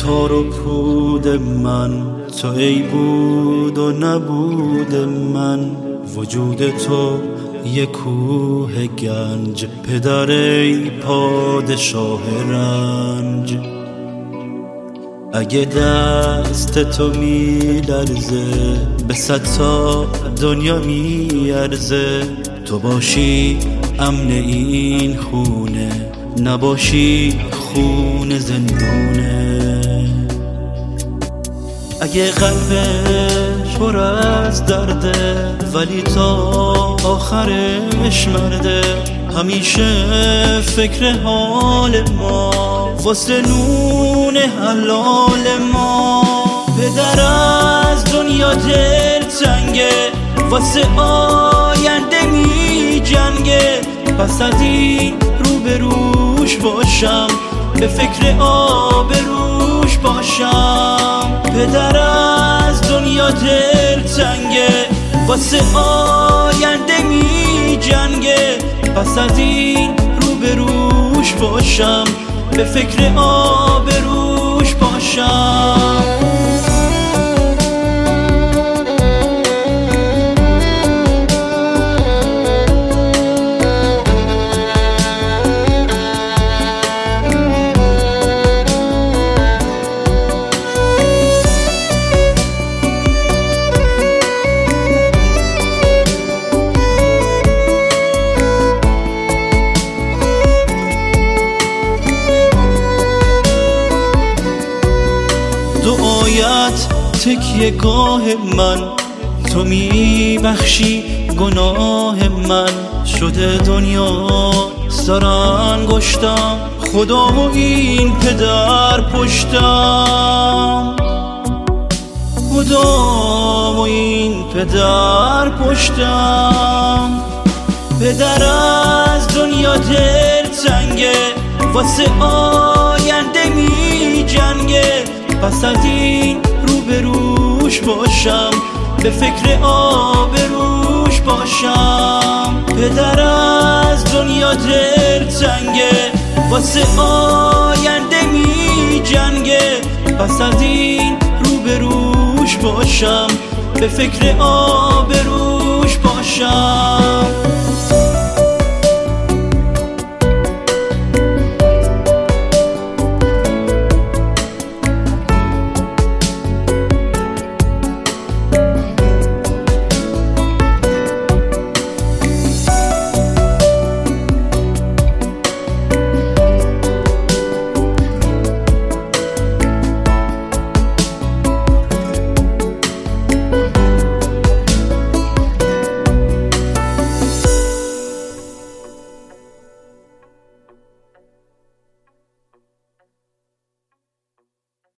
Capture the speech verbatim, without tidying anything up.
تار و پود من، تو ای بود و نبود من. وجود تو یک کوه گنج، پدر ای پادشاه رنج. اگه دست تو می لرزه، به صد تا دنیا می ارزه. تو باشی امن این خونه، نباشی خون زندونه. اگه قلبش پر از درده، ولی تا آخرش مرده. همیشه فکر حال ما، واسه نون حلال ما. پدر از دنیا دل تنگه، واسه آینده می جنگه. پس از این رو به روش باشم، به فکر آبروش باشم. پدر از دنیا دل تنگه، واسه آینده می جنگه. پس از این رو به روش باشم، به فکر آبروش باشم. دعایت تکیه گاه من، تو می بخشی گناه من. شده دنیا سر انگشتم، خدا و این پدر پشتم. خدا و این پدر پشتم. پدر از دنیا دل تنگه، واسه آینده می جنگه. پس از این رو به روش باشم، به فکر آبروش باشم. پدر از دنیا دل تنگه، واسه آینده می جنگه. پس از این رو به روش باشم، به فکر آبروش باشم.